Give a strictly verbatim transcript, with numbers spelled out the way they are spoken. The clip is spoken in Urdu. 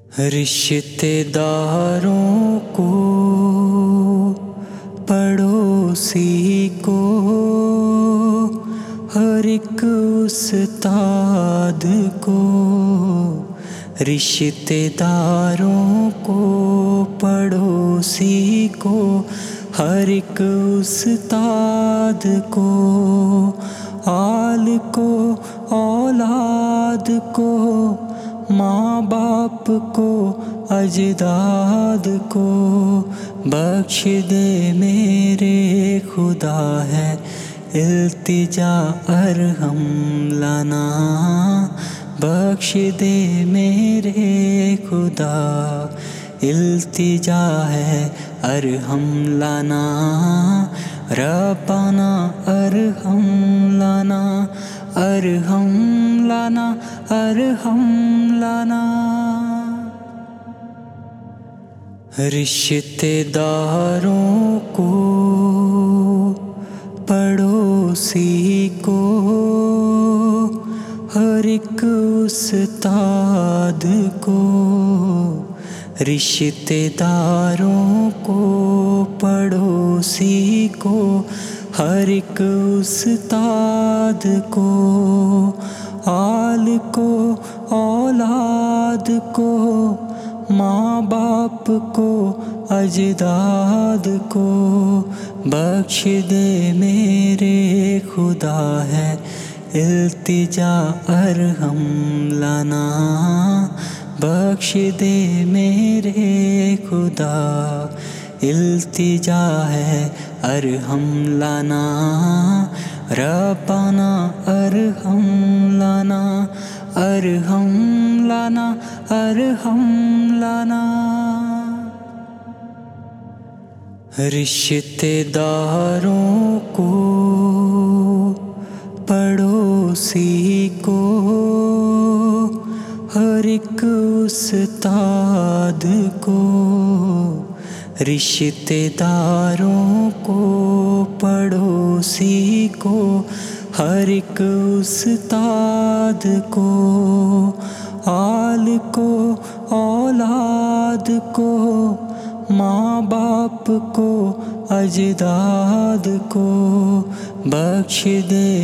رشتے داروں کو، پڑوسی کو، ہر ایک استاد کو، رشتے داروں کو، پڑوسی کو، ہر ایک استاد کو، آل کو، اولاد کو، ماں باپ کو، اجداد کو، بخش دے میرے خدا ہے التجا ارحم لنا، بخش دے میرے خدا التجا ہے ارحم لنا، ربنا ارحم لنا، ارحم لنا، ارحم لنا۔ رشتے داروں کو، پڑوسی کو، ہر ایک استاد کو، رشتے داروں کو، پڑوسی کو، ہر ایک استاد کو، آل کو، اولاد کو، ماں باپ کو، اجداد کو، بخش دے میرے خدا ہے التجا ارحم لنا، بخش دے میرے خدا التجا ہے ارحم لنا، ربنا ارحم لنا، ارحم لنا، ارحم لنا۔ رشتے داروں کو، پڑوسی کو، ہر ایک استاد کو، رشتے داروں کو، پڑوسی کو، ہر ایک استاد کو، آل کو، اولاد کو، ماں باپ کو، اجداد کو، بخش دے